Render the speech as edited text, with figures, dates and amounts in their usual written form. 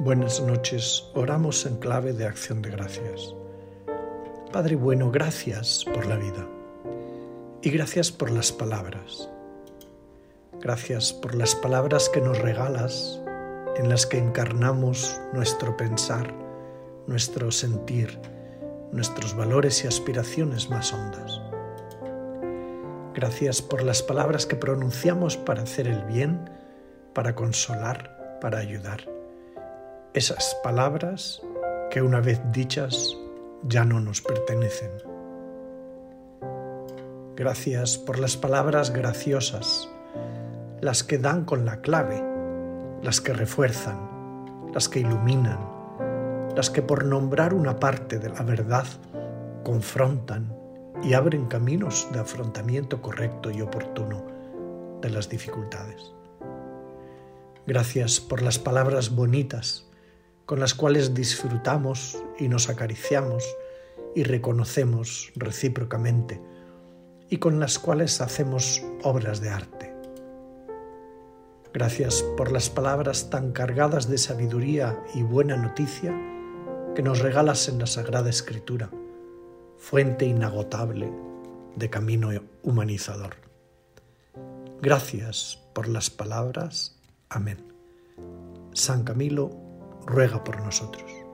Buenas noches, oramos en clave de acción de gracias. Padre bueno, gracias por la vida y gracias por las palabras. Gracias por las palabras que nos regalas, en las que encarnamos nuestro pensar, nuestro sentir, nuestros valores y aspiraciones más hondas. Gracias por las palabras que pronunciamos para hacer el bien, para consolar, para ayudar. Esas palabras que una vez dichas ya no nos pertenecen. Gracias por las palabras graciosas, las que dan con la clave, las que refuerzan, las que iluminan, las que por nombrar una parte de la verdad confrontan y abren caminos de afrontamiento correcto y oportuno de las dificultades. Gracias por las palabras bonitas con las cuales disfrutamos y nos acariciamos y reconocemos recíprocamente y con las cuales hacemos obras de arte. Gracias por las palabras tan cargadas de sabiduría y buena noticia que nos regalas en la Sagrada Escritura, fuente inagotable de camino humanizador. Gracias por las palabras. Amén. San Camilo ruega por nosotros.